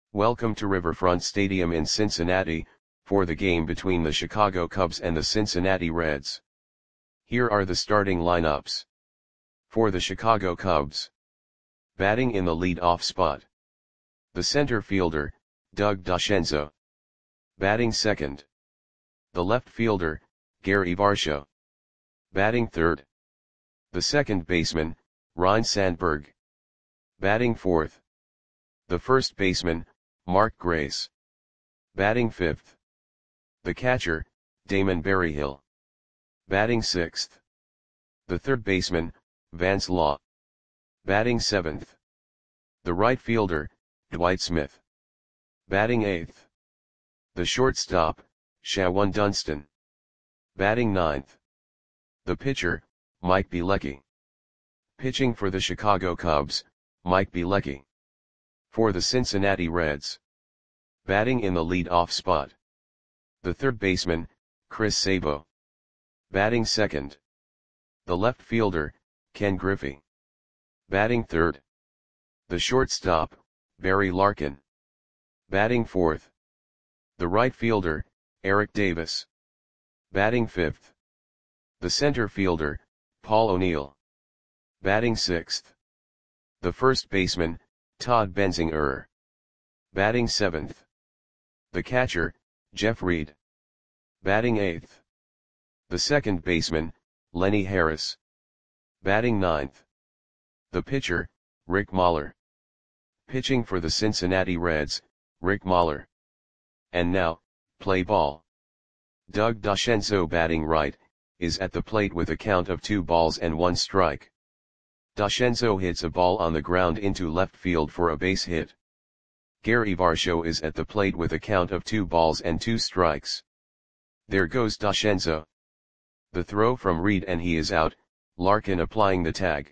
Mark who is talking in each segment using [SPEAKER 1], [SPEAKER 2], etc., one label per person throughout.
[SPEAKER 1] Welcome to Riverfront Stadium in Cincinnati, for the game between the Chicago Cubs and the Cincinnati Reds. Here are the starting lineups. For the Chicago Cubs. Batting in the lead-off spot. The center fielder, Doug DeCenzo. Batting second. The left fielder, Gary Varsho. Batting third. The second baseman, Ryne Sandberg. Batting fourth. The first baseman, Mark Grace. Batting fifth. The catcher, Damon Berryhill. Batting sixth. The third baseman, Vance Law. Batting seventh. The right fielder, Dwight Smith. Batting eighth. The shortstop, Shawon Dunston. Batting ninth. The pitcher, Mike Bielecki. Pitching for the Chicago Cubs, Mike Bielecki. For the Cincinnati Reds. Batting in the lead-off spot. The third baseman, Chris Sabo. Batting second. The left fielder, Ken Griffey. Batting third. The shortstop, Barry Larkin. Batting fourth. The right fielder, Eric Davis. Batting fifth. The center fielder, Paul O'Neill. Batting sixth. The first baseman, Todd Benzinger. Batting seventh. The catcher, Jeff Reed. Batting eighth. The second baseman, Lenny Harris. Batting ninth. The pitcher, Rick Mahler. Pitching for the Cincinnati Reds, Rick Mahler. And now, play ball. Doug DeCenzo batting right, is at the plate with a count of 2-1 DeCenzo hits a ball on the ground into left field for a base hit. Gary Varsho is at the plate with a count of 2-2. There goes DeCenzo. The throw from Reed and he is out, Larkin applying the tag.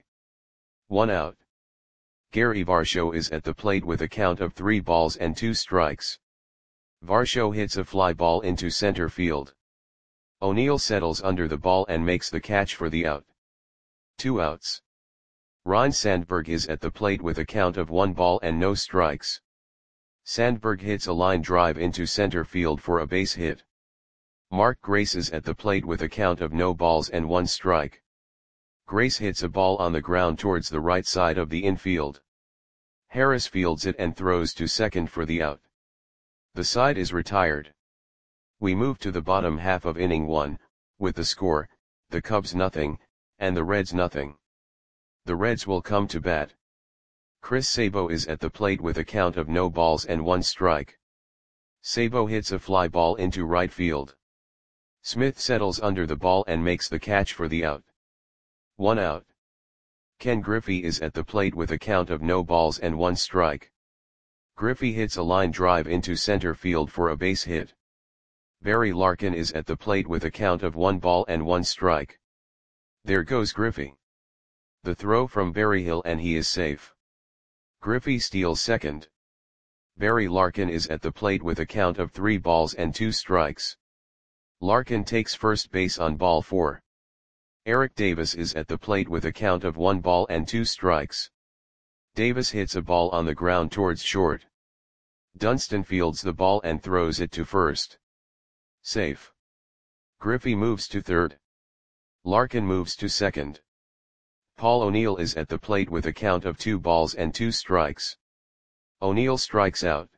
[SPEAKER 1] 1 out. Gary Varsho is at the plate with a count of 3-2. Varsho hits a fly ball into center field. O'Neill settles under the ball and makes the catch for the out. 2 outs. Ryne Sandberg is at the plate with a count of 1-0. Sandberg hits a line drive into center field for a base hit. Mark Grace is at the plate with a count of 0-1. Grace hits a ball on the ground towards the right side of the infield. Harris fields it and throws to second for the out. The side is retired. We move to the bottom half of inning 1, with the score, the Cubs 0, and the Reds 0. The Reds will come to bat. Chris Sabo is at the plate with a count of 0-1. Sabo hits a fly ball into right field. Smith settles under the ball and makes the catch for the out. 1 out. Ken Griffey is at the plate with a count of 0-1. Griffey hits a line drive into center field for a base hit. Barry Larkin is at the plate with a count of 1-1. There goes Griffey. The throw from Berryhill and he is safe. Griffey steals second. Barry Larkin is at the plate with a count of 3-2. Larkin takes first base on ball 4. Eric Davis is at the plate with a count of 1-2. Davis hits a ball on the ground towards short. Dunston fields the ball and throws it to first. Safe. Griffey moves to third. Larkin moves to second. Paul O'Neill is at the plate with a count of 2-2. O'Neill strikes out.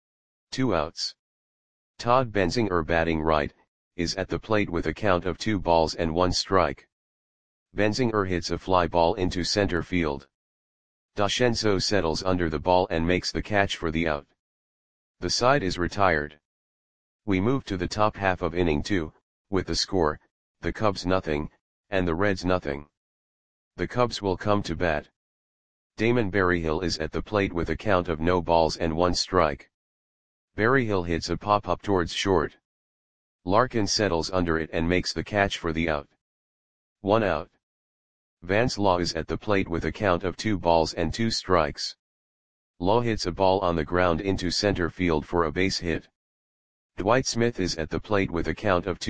[SPEAKER 1] 2 outs. Todd Benzinger batting right, is at the plate with a count of 2-1. Benzinger hits a fly ball into center field. DeCenzo settles under the ball and makes the catch for the out. The side is retired. We move to the top half of inning 2, with the score, the Cubs 0, and the Reds 0. The Cubs will come to bat. Damon Berryhill is at the plate with a count of 0-1. Berryhill hits a pop-up towards short. Larkin settles under it and makes the catch for the out. 1 out. Vance Law is at the plate with a count of 2-2. Law hits a ball on the ground into center field for a base hit. Dwight Smith is at the plate with a count of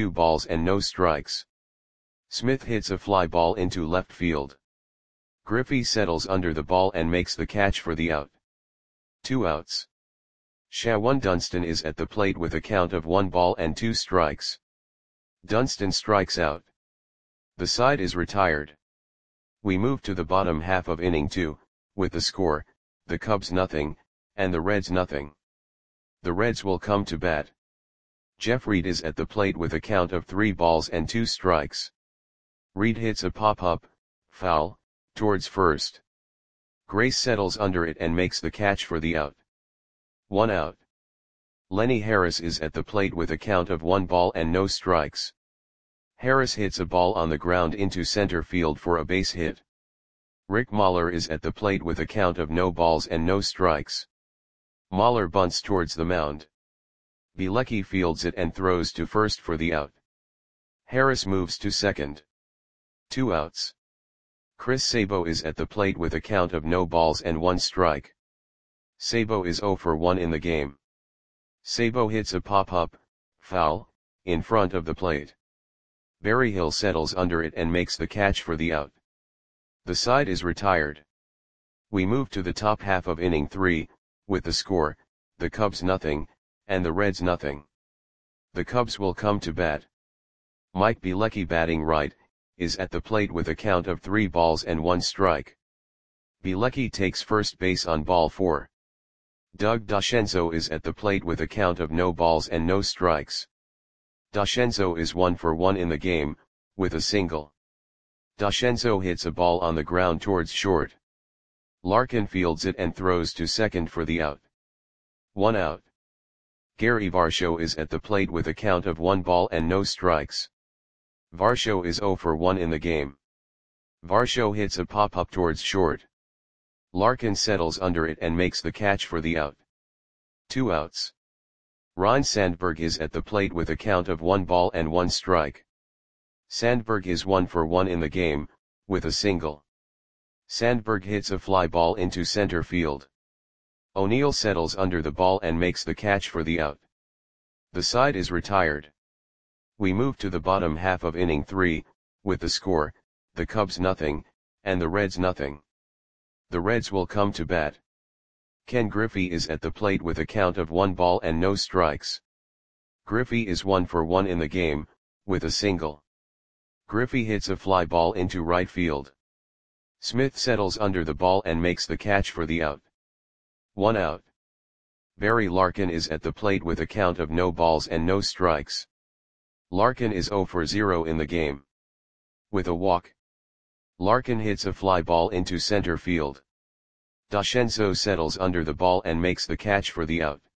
[SPEAKER 1] 2-0. Smith hits a fly ball into left field. Griffey settles under the ball and makes the catch for the out. 2 outs. Shawan Dunstan is at the plate with a count of 1 ball and 2 strikes. Dunstan strikes out. The side is retired. We move to the bottom half of inning 2, with the score, the Cubs nothing, and the Reds nothing. The Reds will come to bat. Jeff Reed is at the plate with a count of 3 balls and 2 strikes. Reed hits a pop-up, foul, towards first. Grace settles under it and makes the catch for the out. 1 out. Lenny Harris is at the plate with a count of 1 ball and no strikes. Harris hits a ball on the ground into center field for a base hit. Rick Mahler is at the plate with a count of no balls and no strikes. Mahler bunts towards the mound. Bielecki fields it and throws to first for the out. Harris moves to second. 2 outs. Chris Sabo is at the plate with a count of no balls and 1 strike. Sabo is 0 for 1 in the game. Sabo hits a pop-up, foul, in front of the plate. Berryhill settles under it and makes the catch for the out. The side is retired. We move to the top half of inning 3, with the score, the Cubs nothing, and the Reds nothing. The Cubs will come to bat. Mike Bielecki, batting right, is at the plate with a count of 3 balls and 1 strike. Bielecki takes first base on ball 4. Doug Dascenzo is at the plate with a count of no balls and no strikes. Dascenzo is 1 for 1 in the game, with a single. Dascenzo hits a ball on the ground towards short. Larkin fields it and throws to second for the out. 1 out. Gary Varsho is at the plate with a count of 1 ball and no strikes. Varsho is 0 for 1 in the game. Varsho hits a pop-up towards short. Larkin settles under it and makes the catch for the out. 2 outs. Ryne Sandberg is at the plate with a count of 1 ball and 1 strike. Sandberg is 1 for 1 in the game, with a single. Sandberg hits a fly ball into center field. O'Neill settles under the ball and makes the catch for the out. The side is retired. We move to the bottom half of inning 3, with the score, the Cubs nothing, and the Reds nothing. The Reds will come to bat. Ken Griffey is at the plate with a count of 1 ball and no strikes. Griffey is 1 for 1 in the game, with a single. Griffey hits a fly ball into right field. Smith settles under the ball and makes the catch for the out. 1 out. Barry Larkin is at the plate with a count of no balls and no strikes. Larkin is 0 for 0 in the game. With a walk. Larkin hits a fly ball into center field. Dascenzo settles under the ball and makes the catch for the out.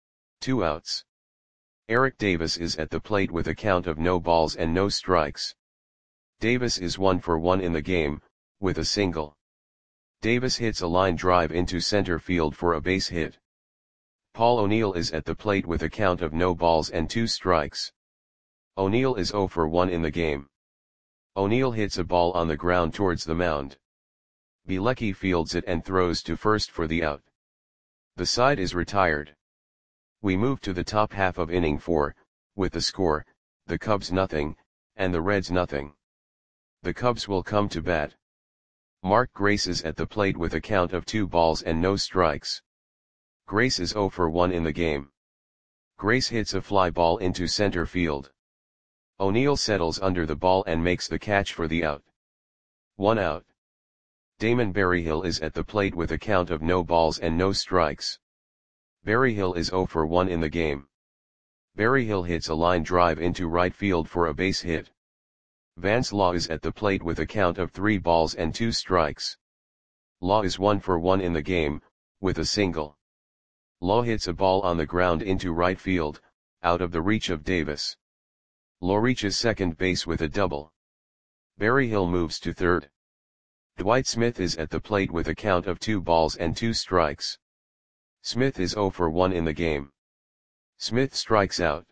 [SPEAKER 1] 2 outs. Eric Davis is at the plate with a count of no balls and no strikes. Davis is 1 for 1 in the game, with a single. Davis hits a line drive into center field for a base hit. Paul O'Neill is at the plate with a count of no balls and 2 strikes. O'Neill is 0 for 1 in the game. O'Neill hits a ball on the ground towards the mound. Bielecki fields it and throws to first for the out. The side is retired. We move to the top half of inning 4, with the score, the Cubs nothing, and the Reds nothing. The Cubs will come to bat. Mark Grace is at the plate with a count of 2 balls and no strikes. Grace is 0 for 1 in the game. Grace hits a fly ball into center field. O'Neill settles under the ball and makes the catch for the out. 1 out. Damon Berryhill is at the plate with a count of no balls and no strikes. Berryhill is 0 for 1 in the game. Berryhill hits a line drive into right field for a base hit. Vance Law is at the plate with a count of 3 balls and 2 strikes. Law is 1 for 1 in the game, with a single. Law hits a ball on the ground into right field, out of the reach of Davis. Law reaches second base with a double. Berryhill moves to third. Dwight Smith is at the plate with a count of 2 balls and 2 strikes. Smith is 0 for 1 in the game. Smith strikes out.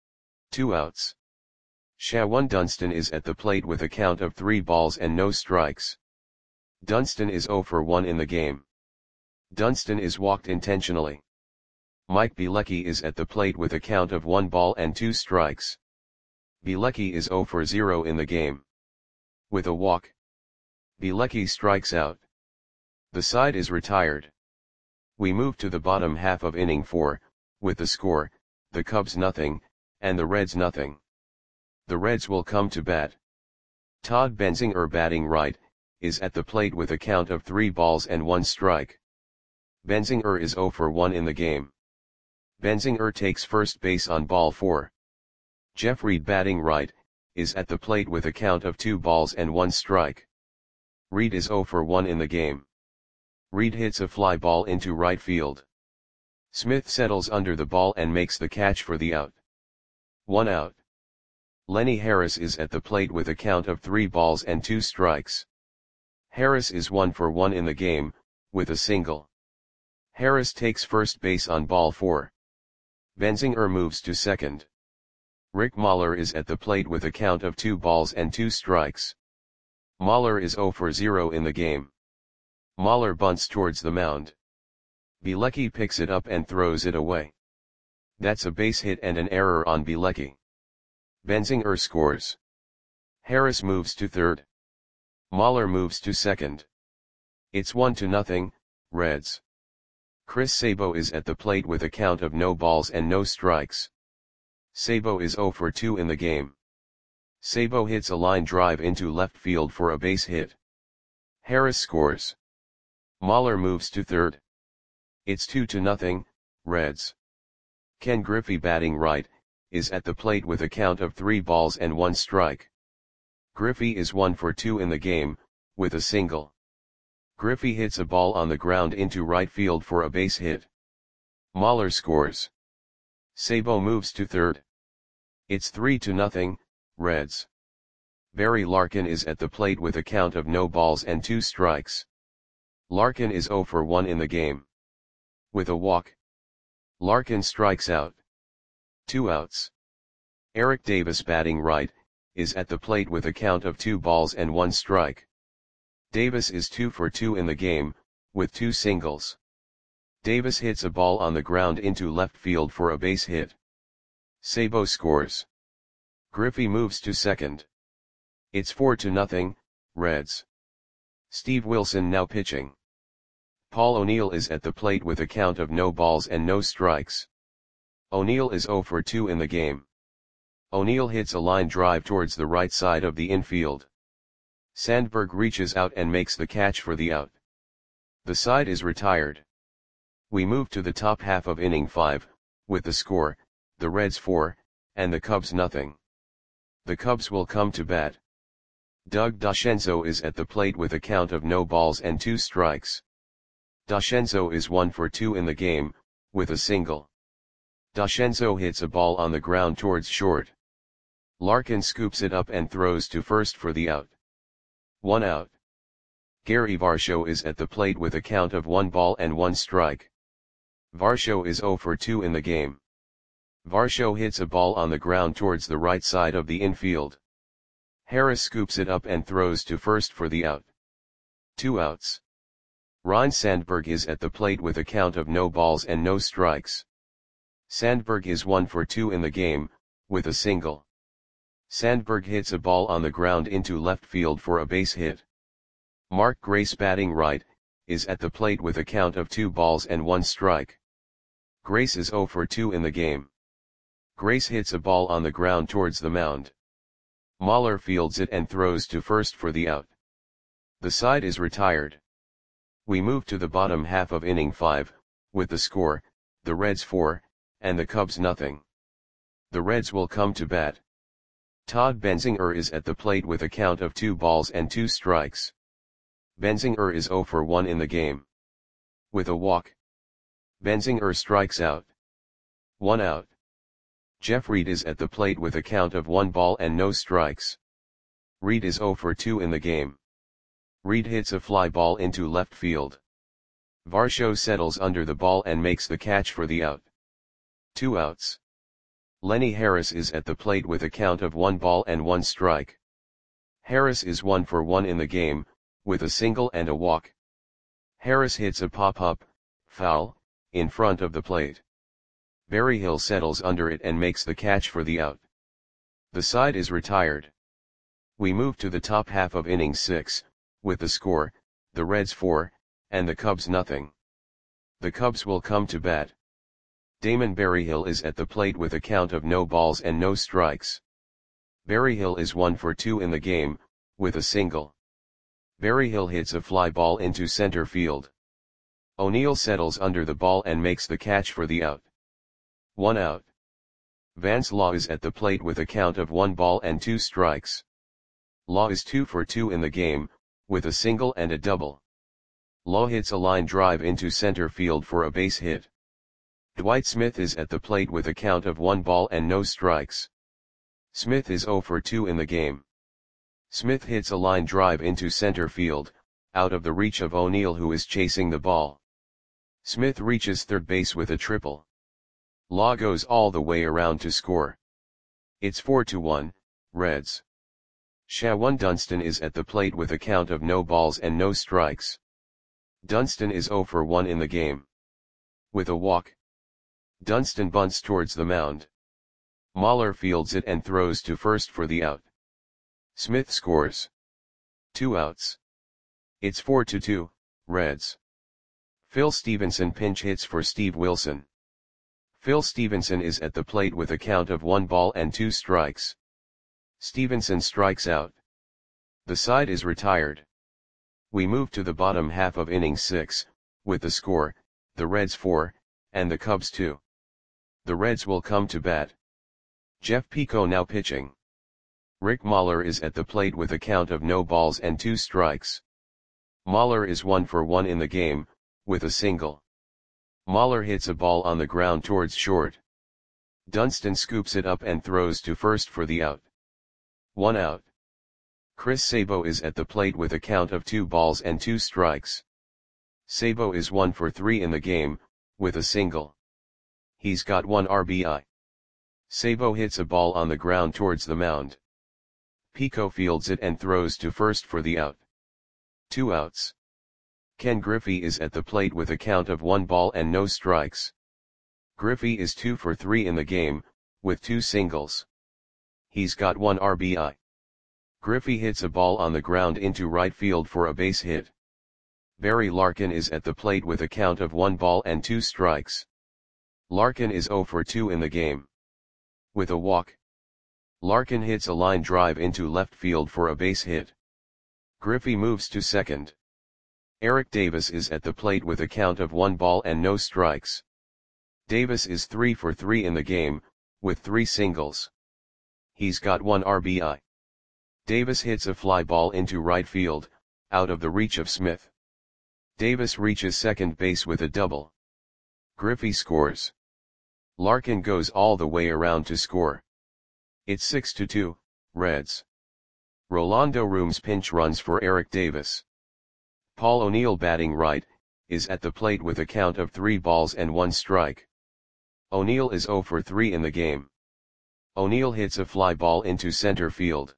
[SPEAKER 1] 2 outs. Shawan Dunstan is at the plate with a count of 3 balls and no strikes. Dunstan is 0 for 1 in the game. Dunstan is walked intentionally. Mike Bielecki is at the plate with a count of 1 ball and 2 strikes. Bielecki is 0 for 0 in the game. With a walk. Bielecki strikes out. The side is retired. We move to the bottom half of inning 4, with the score, the Cubs nothing, and the Reds nothing. The Reds will come to bat. Todd Benzinger batting right, is at the plate with a count of 3 balls and 1 strike. Benzinger is 0 for 1 in the game. Benzinger takes first base on ball 4. Jeff Reed batting right, is at the plate with a count of 2 balls and 1 strike. Reed is 0 for 1 in the game. Reed hits a fly ball into right field. Smith settles under the ball and makes the catch for the out. 1 out. Lenny Harris is at the plate with a count of 3 balls and 2 strikes. Harris is 1 for 1 in the game, with a single. Harris takes first base on ball 4. Benzinger moves to second. Rick Mahler is at the plate with a count of 2 balls and 2 strikes. Mahler is 0 for 0 in the game. Mahler bunts towards the mound. Bielecki picks it up and throws it away. That's a base hit and an error on Bielecki. Benzinger scores. Harris moves to third. Mahler moves to second. It's 1-0, Reds. Chris Sabo is at the plate with a count of no balls and no strikes. Sabo is 0 for 2 in the game. Sabo hits a line drive into left field for a base hit. Harris scores. Mahler moves to third. It's 2-0, Reds. Ken Griffey batting right, is at the plate with a count of 3 balls and 1 strike. Griffey is 1 for 2 in the game, with a single. Griffey hits a ball on the ground into right field for a base hit. Mahler scores. Sabo moves to third. It's 3-0, Reds. Barry Larkin is at the plate with a count of no balls and 2 strikes. Larkin is 0 for 1 in the game. With a walk. Larkin strikes out. 2 outs. Eric Davis batting right, is at the plate with a count of 2 balls and 1 strike. Davis is 2 for 2 in the game, with 2 singles. Davis hits a ball on the ground into left field for a base hit. Sabo scores. Griffey moves to second. It's 4-0, Reds. Steve Wilson now pitching. Paul O'Neill is at the plate with a count of no balls and no strikes. O'Neill is 0 for 2 in the game. O'Neill hits a line drive towards the right side of the infield. Sandberg reaches out and makes the catch for the out. The side is retired. We move to the top half of inning 5, with the score, the Reds 4, and the Cubs nothing. The Cubs will come to bat. Doug DeCenzo is at the plate with a count of no balls and 2 strikes. DeCenzo is 1 for 2 in the game, with a single. DeCenzo hits a ball on the ground towards short. Larkin scoops it up and throws to first for the out. 1 out. Gary Varsho is at the plate with a count of 1 ball and 1 strike. Varsho is 0 for 2 in the game. Varsho hits a ball on the ground towards the right side of the infield. Harris scoops it up and throws to first for the out. 2 outs. Ryne Sandberg is at the plate with a count of no balls and no strikes. Sandberg is 1 for 2 in the game, with a single. Sandberg hits a ball on the ground into left field for a base hit. Mark Grace batting right, is at the plate with a count of 2 balls and 1 strike. Grace is 0 for 2 in the game. Grace hits a ball on the ground towards the mound. Mahler fields it and throws to first for the out. The side is retired. We move to the bottom half of inning 5, with the score, the Reds 4, and the Cubs nothing. The Reds will come to bat. Todd Benzinger is at the plate with a count of 2 balls and 2 strikes. Benzinger is 0 for 1 in the game. With a walk. Benzinger strikes out. 1 out. Jeff Reed is at the plate with a count of 1 ball and no strikes. Reed is 0 for 2 in the game. Reed hits a fly ball into left field. Varsho settles under the ball and makes the catch for the out. 2 outs. Lenny Harris is at the plate with a count of 1 ball and 1 strike. Harris is 1 for 1 in the game, with a single and a walk. Harris hits a pop-up, foul, in front of the plate. Berryhill settles under it and makes the catch for the out. The side is retired. We move to the top half of inning 6, with the score, the Reds 4, and the Cubs nothing. The Cubs will come to bat. Damon Berryhill is at the plate with a count of no balls and no strikes. Berryhill is 1 for 2 in the game, with a single. Berryhill hits a fly ball into center field. O'Neill settles under the ball and makes the catch for the out. 1 out. Vance Law is at the plate with a count of 1 ball and 2 strikes. Law is 2 for 2 in the game, with a single and a double. Law hits a line drive into center field for a base hit. Dwight Smith is at the plate with a count of 1 ball and no strikes. Smith is 0 for 2 in the game. Smith hits a line drive into center field, out of the reach of O'Neill, who is chasing the ball. Smith reaches third base with a triple. Law goes all the way around to score. It's 4-1, Reds. Shawan Dunston is at the plate with a count of no balls and no strikes. Dunston is 0 for 1 in the game. With a walk, Dunston bunts towards the mound. Mahler fields it and throws to first for the out. Smith scores. 2 outs. It's 4-2, Reds. Phil Stevenson pinch hits for Steve Wilson. Phil Stevenson is at the plate with a count of 1 ball and 2 strikes. Stevenson strikes out. The side is retired. We move to the bottom half of inning 6, with the score, the Reds 4, and the Cubs 2. The Reds will come to bat. Jeff Pico now pitching. Rick Mahler is at the plate with a count of no balls and 2 strikes. Mahler is 1 for 1 in the game, with a single. Mahler hits a ball on the ground towards short. Dunston scoops it up and throws to first for the out. 1 out. Chris Sabo is at the plate with a count of 2 balls and 2 strikes. Sabo is 1 for 3 in the game, with a single. He's got 1 RBI. Sabo hits a ball on the ground towards the mound. Pico fields it and throws to first for the out. 2 outs. Ken Griffey is at the plate with a count of 1 ball and no strikes. Griffey is 2 for 3 in the game, with 2 singles. He's got 1 RBI. Griffey hits a ball on the ground into right field for a base hit. Barry Larkin is at the plate with a count of 1 ball and 2 strikes. Larkin is 0 for 2 in the game. With a walk, Larkin hits a line drive into left field for a base hit. Griffey moves to second. Eric Davis is at the plate with a count of 1 ball and no strikes. Davis is 3 for 3 in the game, with 3 singles. He's got 1 RBI. Davis hits a fly ball into right field, out of the reach of Smith. Davis reaches second base with a double. Griffey scores. Larkin goes all the way around to score. It's 6-2, Reds. Rolando Rooms pinch runs for Eric Davis. Paul O'Neill batting right, is at the plate with a count of 3 balls and 1 strike. O'Neill is 0 for 3 in the game. O'Neill hits a fly ball into center field.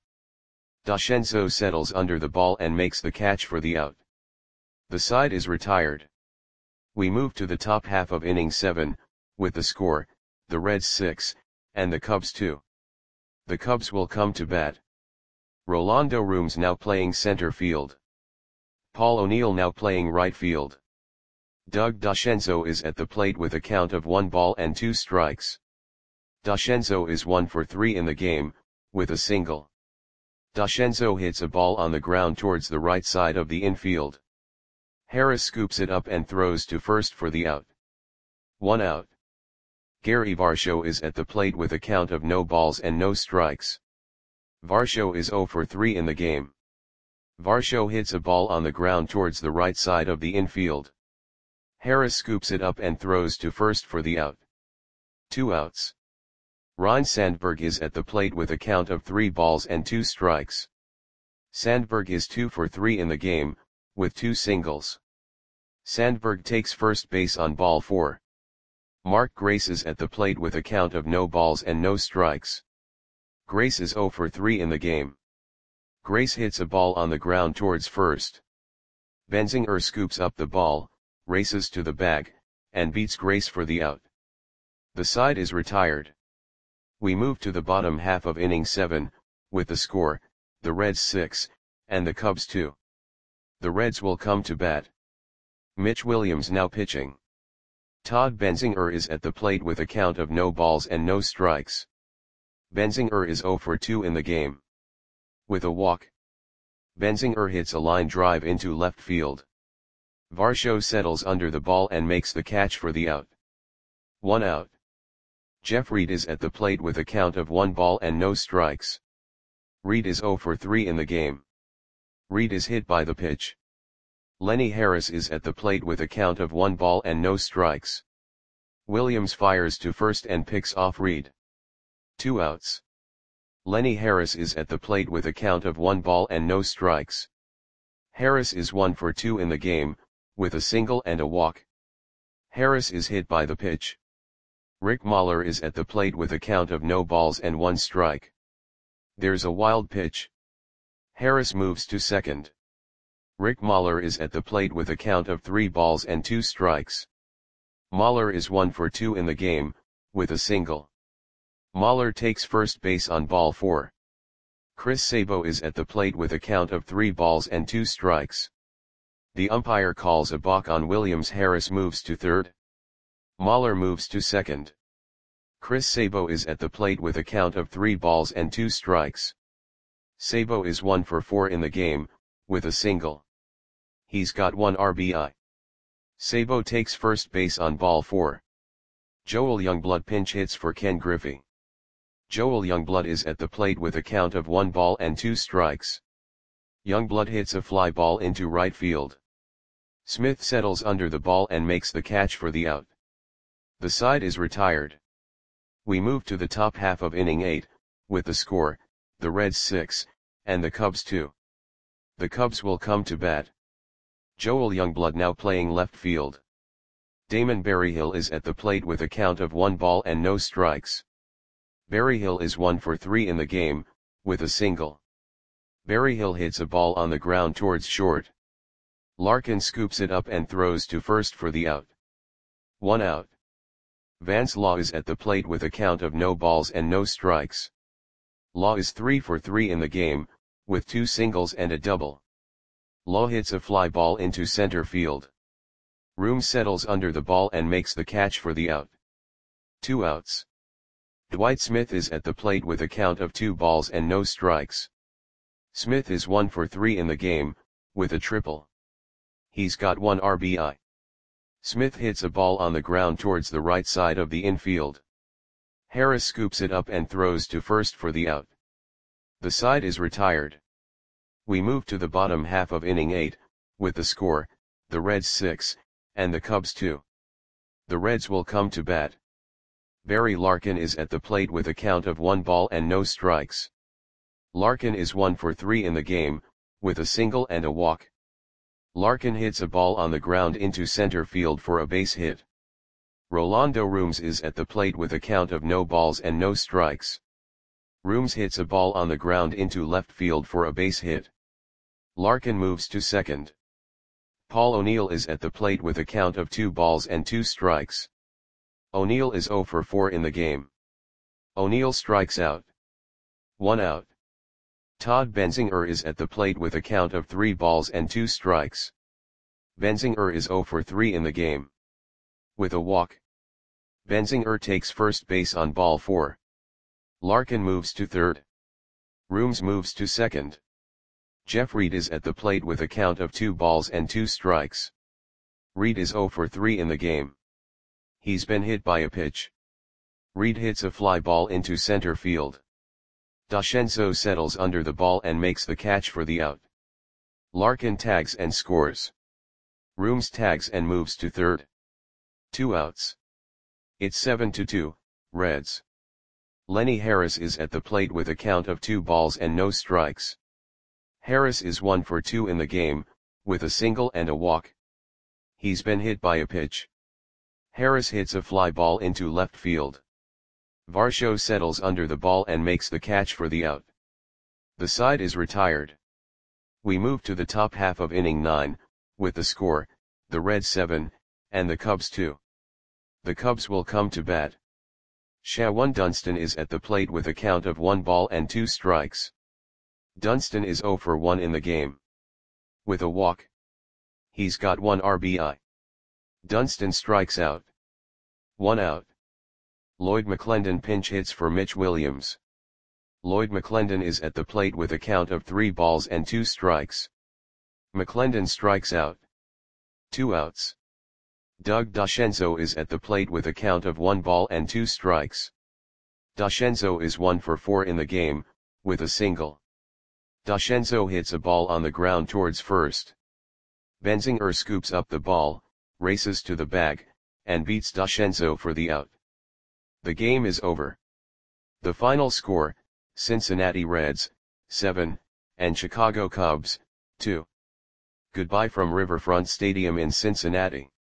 [SPEAKER 1] Dashenzo settles under the ball and makes the catch for the out. The side is retired. We move to the top half of inning 7, with the score, the Reds 6, and the Cubs 2. The Cubs will come to bat. Rolando Rooms now playing center field. Paul O'Neill now playing right field. Doug Dashenzo is at the plate with a count of 1 ball and 2 strikes. Dashenzo is 1 for 3 in the game, with a single. Dashenzo hits a ball on the ground towards the right side of the infield. Harris scoops it up and throws to first for the out. 1 out. Gary Varsho is at the plate with a count of no balls and no strikes. Varsho is 0 for 3 in the game. Varsho hits a ball on the ground towards the right side of the infield. Harris scoops it up and throws to first for the out. 2 outs. Ryne Sandberg is at the plate with a count of 3 balls and 2 strikes. Sandberg is 2 for 3 in the game, with 2 singles. Sandberg takes first base on ball 4. Mark Grace is at the plate with a count of no balls and no strikes. Grace is 0 for 3 in the game. Grace hits a ball on the ground towards first. Benzinger scoops up the ball, races to the bag, and beats Grace for the out. The side is retired. We move to the bottom half of inning 7, with the score, the Reds 6, and the Cubs 2. The Reds will come to bat. Mitch Williams now pitching. Todd Benzinger is at the plate with a count of no balls and no strikes. Benzinger is 0 for 2 in the game. With a walk, Benzinger hits a line drive into left field. Varsho settles under the ball and makes the catch for the out. 1 out. Jeff Reed is at the plate with a count of 1 ball and no strikes. Reed is 0 for 3 in the game. Reed is hit by the pitch. Lenny Harris is at the plate with a count of 1 ball and no strikes. Williams fires to first and picks off Reed. 2 outs. Lenny Harris is at the plate with a count of 1 ball and no strikes. Harris is 1 for 2 in the game, with a single and a walk. Harris is hit by the pitch. Rick Mahler is at the plate with a count of no balls and 1 strike. There's a wild pitch. Harris moves to second. Rick Mahler is at the plate with a count of 3 balls and 2 strikes. Mahler is 1 for 2 in the game, with a single. Mahler takes first base on ball 4. Chris Sabo is at the plate with a count of 3 balls and 2 strikes. The umpire calls a balk on Williams. Harris moves to third. Mahler moves to second. Chris Sabo is at the plate with a count of 3 balls and 2 strikes. Sabo is 1 for 4 in the game, with a single. He's got 1 RBI. Sabo takes first base on ball 4. Joel Youngblood pinch hits for Ken Griffey. Joel Youngblood is at the plate with a count of 1 ball and 2 strikes. Youngblood hits a fly ball into right field. Smith settles under the ball and makes the catch for the out. The side is retired. We move to the top half of inning 8, with the score, the Reds 6, and the Cubs 2. The Cubs will come to bat. Joel Youngblood now playing left field. Damon Berryhill is at the plate with a count of 1 ball and no strikes. Berryhill is 1 for 3 in the game, with a single. Berryhill hits a ball on the ground towards short. Larkin scoops it up and throws to first for the out. 1 out. Vance Law is at the plate with a count of no balls and no strikes. Law is 3 for 3 in the game, with 2 singles and a double. Law hits a fly ball into center field. Room settles under the ball and makes the catch for the out. 2 outs. Dwight Smith is at the plate with a count of 2 balls and no strikes. Smith is 1 for 3 in the game, with a triple. He's got 1 RBI. Smith hits a ball on the ground towards the right side of the infield. Harris scoops it up and throws to first for the out. The side is retired. We move to the bottom half of inning 8, with the score, the Reds 6, and the Cubs 2. The Reds will come to bat. Barry Larkin is at the plate with a count of 1 ball and no strikes. Larkin is 1 for 3 in the game, with a single and a walk. Larkin hits a ball on the ground into center field for a base hit. Rolando Rooms is at the plate with a count of no balls and no strikes. Rooms hits a ball on the ground into left field for a base hit. Larkin moves to second. Paul O'Neill is at the plate with a count of 2 balls and 2 strikes. O'Neill is 0 for 4 in the game. O'Neill strikes out. 1 out. Todd Benzinger is at the plate with a count of 3 balls and 2 strikes. Benzinger is 0 for 3 in the game. With a walk, Benzinger takes first base on ball 4. Larkin moves to third. Rooms moves to second. Jeff Reed is at the plate with a count of 2 balls and 2 strikes. Reed is 0 for 3 in the game. He's been hit by a pitch. Reed hits a fly ball into center field. Dashenzo settles under the ball and makes the catch for the out. Larkin tags and scores. Rooms tags and moves to third. 2 outs. It's 7-2, Reds. Lenny Harris is at the plate with a count of 2 balls and no strikes. Harris is 1 for 2 in the game, with a single and a walk. He's been hit by a pitch. Harris hits a fly ball into left field. Varsho settles under the ball and makes the catch for the out. The side is retired. We move to the top half of inning 9, with the score, the Reds 7, and the Cubs 2. The Cubs will come to bat. Shawan Dunston is at the plate with a count of 1 ball and 2 strikes. Dunston is 0 for 1 in the game. With a walk, he's got 1 RBI. Dunston strikes out. 1 out. Lloyd McClendon pinch hits for Mitch Williams. Lloyd McClendon is at the plate with a count of 3 balls and 2 strikes. McClendon strikes out. 2 outs. Doug DeCenzo is at the plate with a count of 1 ball and 2 strikes. DeCenzo is 1 for 4 in the game, with a single. DeCenzo hits a ball on the ground towards first. Benzinger scoops up the ball, races to the bag, and beats DeCenzo for the out. The game is over. The final score, Cincinnati Reds, 7, and Chicago Cubs, 2. Goodbye from Riverfront Stadium in Cincinnati.